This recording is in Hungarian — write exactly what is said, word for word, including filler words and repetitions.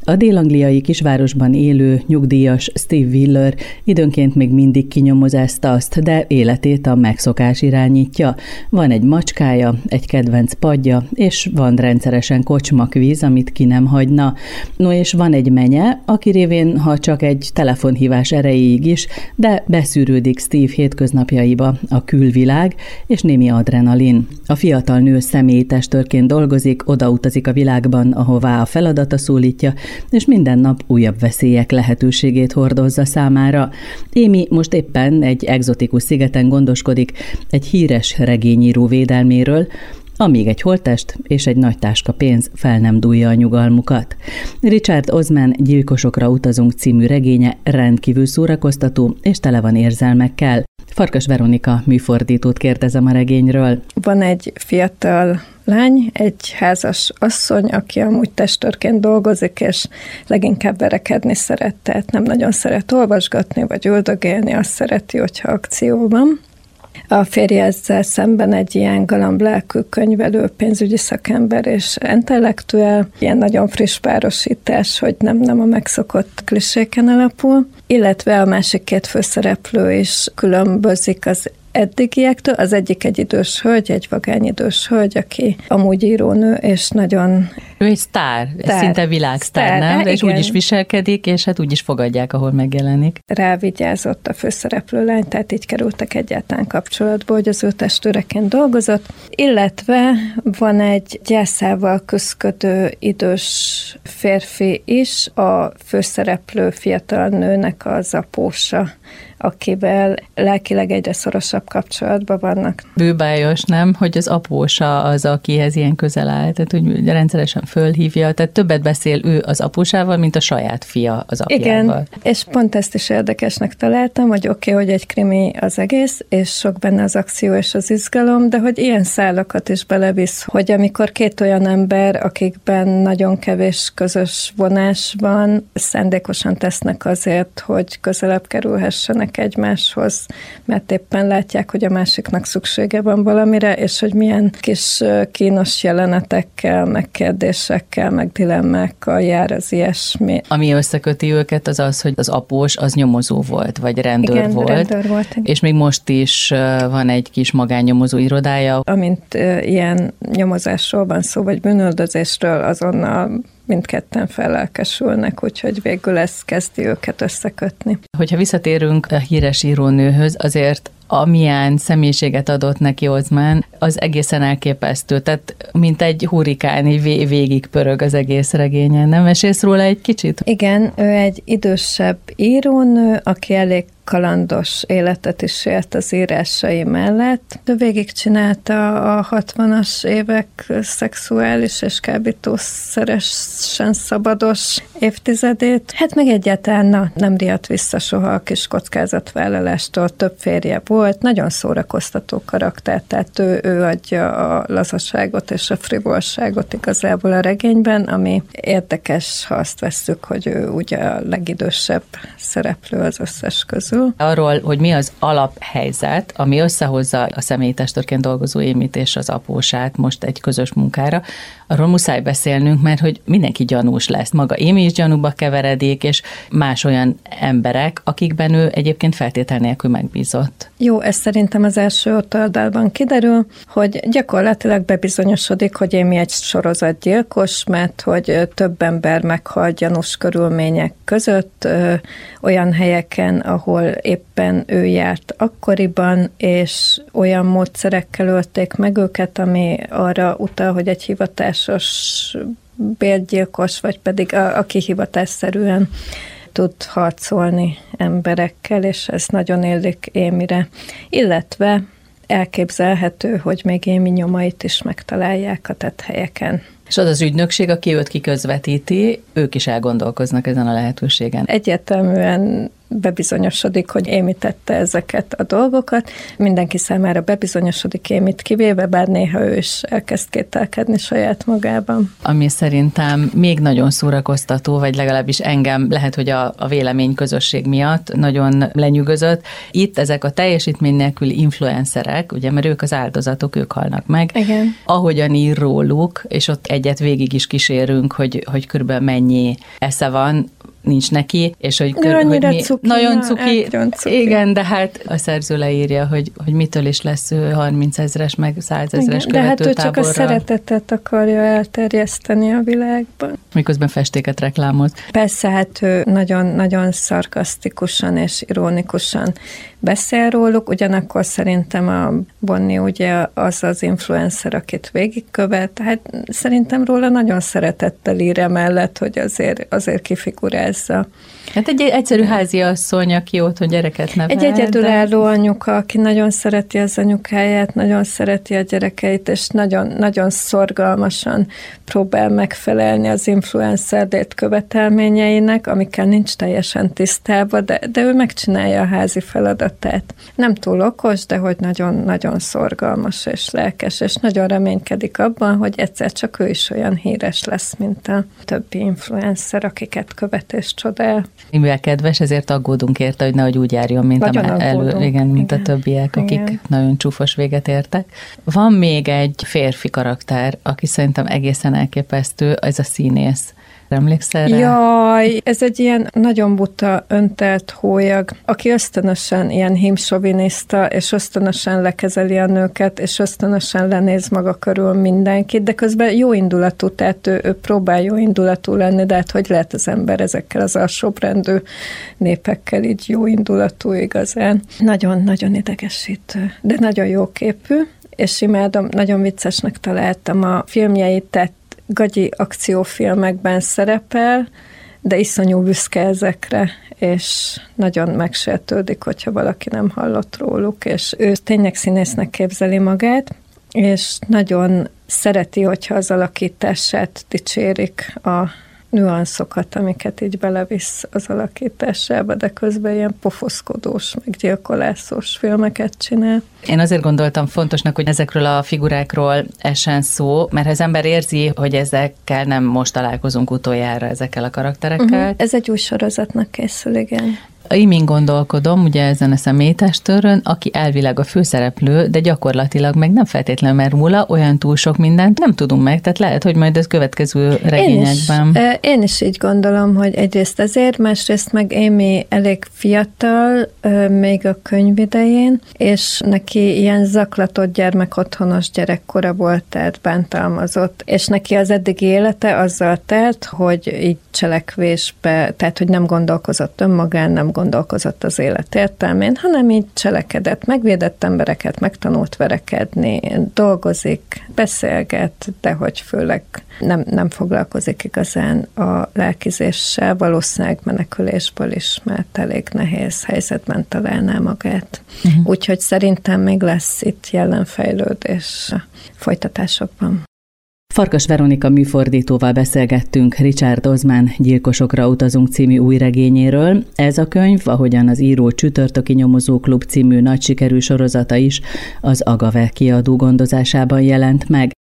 A dél-angliai kisvárosban élő nyugdíjas Steve Wheeler időnként még mindig kinyomozázta azt, de életét a megszokás irányítja. Van egy macskája, egy kedvenc padja, és van rendszeresen kocsmakvíz, amit ki nem hagyna. No és van egy menye, aki révén, ha csak egy telefonhívás erejéig is, de beszűrődik Steve hétköznapjaiba a külvilág és némi adrenalin. A fiatal nő személytestőrként dolgozik, odautazik a világban, ahová a feladata szólítja, és minden nap újabb veszélyek lehetőségét hordozza számára. Amy most éppen egy egzotikus szigeten gondoskodik egy híres regényíró védelméről, amíg egy holttest és egy nagy táska pénz fel nem dúlja a nyugalmukat. Richard Osman Gyilkosokra utazunk című regénye rendkívül szórakoztató és tele van érzelmekkel. Farkas Veronika műfordítót kérdezem a regényről. Van egy fiatal lány, egy házas asszony, aki amúgy testőrként dolgozik, és leginkább verekedni szeret, tehát nem nagyon szeret olvasgatni, vagy üldögélni, azt szereti, hogyha akcióban. A férje ezzel szemben egy ilyen galamblelkű könyvelő, pénzügyi szakember és intellektuál, ilyen nagyon friss párosítás, hogy nem, nem a megszokott kliséken alapul, illetve a másik két főszereplő is különbözik az eddigiektől. Az egyik egy idős hölgy, egy vagány idős hölgy, aki amúgy írónő, és nagyon... Ő egy sztár, sztár. Szinte világsztár, sztár, nem? De és úgy is viselkedik, és hát úgy is fogadják, ahol megjelenik. Rávigyázott a főszereplő lány, tehát így kerültek egyáltalán kapcsolatba, hogy az ő testőreként dolgozott. Illetve van egy gyászával küszködő idős férfi is, a főszereplő fiatal nőnek az apósa, akivel lelkileg egyre szorosabb kapcsolatban vannak. Bőbájos, nem? Hogy az apósa az, akihez ilyen közel áll, tehát úgy rendszeresen fölhívja, tehát többet beszél ő az apósával, mint a saját fia az apjával. Igen, és pont ezt is érdekesnek találtam, hogy oké, okay, hogy egy krimi az egész, és sok benne az akció és az izgalom, de hogy ilyen szálakat is belevisz, hogy amikor két olyan ember, akikben nagyon kevés közös vonás van, szándékosan tesznek azért, hogy közelebb kerülhessenek egymáshoz, mert éppen látják, hogy a másiknak szüksége van valamire, és hogy milyen kis kínos jelenetekkel, meg kérdésekkel, meg dilemmákkal jár az ilyesmi. Ami összeköti őket, az az, hogy az após az nyomozó volt, vagy rendőr igen, volt. rendőr volt. És még most is van egy kis magánnyomozó irodája. Amint ilyen nyomozásról van szó, vagy bűnöldözésről, azonnal mindketten fellelkesülnek, úgyhogy végül ez kezdi őket összekötni. Hogyha visszatérünk a híres írónőhöz, azért amilyen személyiséget adott neki Osman, az egészen elképesztő. Tehát mint egy hurrikán, így végig pörög az egész regényen. Nem mesélsz róla egy kicsit? Igen, ő egy idősebb írónő, aki elég kalandos életet is élt az írásai mellett. De végigcsinálta a hatvanas évek szexuális és kábítószeresen szabados évtizedét. Hát meg egyáltalán na, nem riadt vissza soha a kis kockázatvállalástól, több férje volt, nagyon szórakoztató karakter, tehát ő, ő adja a lazaságot és a frivolságot igazából a regényben, ami érdekes, ha azt vesszük, hogy ő ugye a legidősebb szereplő az összes közül. Arról, hogy mi az alaphelyzet, ami összehozza a személytestőrként dolgozó Amyt és az apósát most egy közös munkára, arról muszáj beszélnünk, mert hogy mindenki gyanús lesz. Maga Amy is gyanúba keveredik, és más olyan emberek, akikben ő egyébként feltétel nélkül megbízott. Jó, ez szerintem az első oldalban kiderül, hogy gyakorlatilag bebizonyosodik, hogy Amy egy sorozatgyilkos, mert hogy több ember meghal gyanús körülmények között, ö, olyan helyeken, ahol éppen ő járt akkoriban, és olyan módszerekkel ölték meg őket, ami arra utal, hogy egy hivatásos bérgyilkos, vagy pedig a, aki hivatásszerűen tud harcolni emberekkel, és ez nagyon illik Amyre. Illetve elképzelhető, hogy még Amy nyomait is megtalálják a tetthelyeken. És az az ügynökség, aki őt kiközvetíti, ők is elgondolkoznak ezen a lehetőségen. Egyértelműen bebizonyosodik, hogy émítette ezeket a dolgokat. Mindenki számára bebizonyosodik émít kivéve, bár néha ő is elkezd kételkedni saját magában. Ami szerintem még nagyon szórakoztató, vagy legalábbis engem lehet, hogy a, a vélemény közösség miatt nagyon lenyűgözött. Itt ezek a teljesítmény nélküli influencerek, ugye, mert ők az áldozatok, ők halnak meg. Igen. Ahogyan ír róluk, és ott egyet végig is kísérünk, hogy, hogy körülbelül mennyi esze van, nincs neki, és hogy, kör, hogy mi, cuki, nagyon cuki, cuki. Igen, de hát a szerző leírja, hogy, hogy mitől is lesz ő harmincezres, meg százezres követőtáborral. De hát ő csak a szeretetet akarja elterjeszteni a világban. Miközben festéket reklámoz. Persze, hát ő nagyon, nagyon szarkasztikusan és ironikusan beszél róluk, ugyanakkor szerintem a Bonnie ugye az az influencer, akit végigkövet, hát szerintem róla nagyon szeretettel ír emellett, hogy azért, azért kifigurázza. Hát egy egyszerű háziasszony, aki otthon gyereket nevel. Egy egyedülálló de... anyuka, aki nagyon szereti az anyukáját, nagyon szereti a gyerekeit, és nagyon, nagyon szorgalmasan próbál megfelelni az influencer lét követelményeinek, amikkel nincs teljesen tisztában, de, de ő megcsinálja a házi feladatát. Nem túl okos, de hogy nagyon-nagyon szorgalmas és lelkes, és nagyon reménykedik abban, hogy egyszer csak ő is olyan híres lesz, mint a többi influencer, akiket követ és csodál. Mivel kedves, ezért aggódunk érte, hogy nehogy úgy járjon, mint, a, elő, igen, mint igen. a többiek, akik igen. nagyon csúfos véget értek. Van még egy férfi karakter, aki szerintem egészen elképesztő, ez a színész. Emlékszel rá? Jaj, ez egy ilyen nagyon buta, öntelt hólyag, aki ösztönösen ilyen hímsoviniszta, és ösztönösen lekezeli a nőket, és ösztönösen lenéz maga körül mindenkit, de közben jó indulatú, tehát ő, ő próbál jó indulatú lenni, de hát hogy lehet az ember ezekkel az alsóbrendű népekkel így jó indulatú igazán. Nagyon-nagyon idegesítő, de nagyon jó képű, és imádom, nagyon viccesnek találtam a filmjeit, tehát gagyi akciófilmekben szerepel, de iszonyú büszke ezekre, és nagyon megsértődik, hogyha valaki nem hallott róluk, és ő tényleg színésznek képzeli magát, és nagyon szereti, hogyha az alakítását dicsérik, a nüanszokat, amiket így belevisz az alakításába, de közben ilyen pofoszkodós, meg gyilkolászós filmeket csinál. Én azért gondoltam fontosnak, hogy ezekről a figurákról essen szó, mert ha az ember érzi, hogy ezekkel nem most találkozunk utoljára, ezekkel a karakterekkel. Uh-huh. Ez egy új sorozatnak készül, igen. Imin gondolkodom, ugye ezen a személytestőrön, aki elvileg a főszereplő, de gyakorlatilag meg nem feltétlenül, mert róla olyan túl sok mindent nem tudunk meg, tehát lehet, hogy majd ez következő regényekben. Én is, én is így gondolom, hogy egyrészt ezért, másrészt meg Amy elég fiatal, még a könyv idején, és neki ilyen zaklatott gyermekotthonos gyerekkora volt, tehát bántalmazott, és neki az eddigi élete azzal telt, hogy így cselekvésbe, tehát hogy nem gondolkozott önmagán, nem gondolkozott az élet értelmén, hanem így cselekedett, megvédett embereket, megtanult verekedni, dolgozik, beszélget, de hogy főleg nem, nem foglalkozik igazán a lelkizéssel, valószínűleg menekülésből is, mert elég nehéz helyzetben találná magát. Uh-huh. Úgyhogy szerintem még lesz itt jelenfejlődés a folytatásokban. Farkas Veronika műfordítóval beszélgettünk Richard Osman Gyilkosokra utazunk című új regényéről. Ez a könyv, ahogyan az író Csütörtöki Nyomozóklub című nagy sikerű sorozata is, az Agave kiadó gondozásában jelent meg.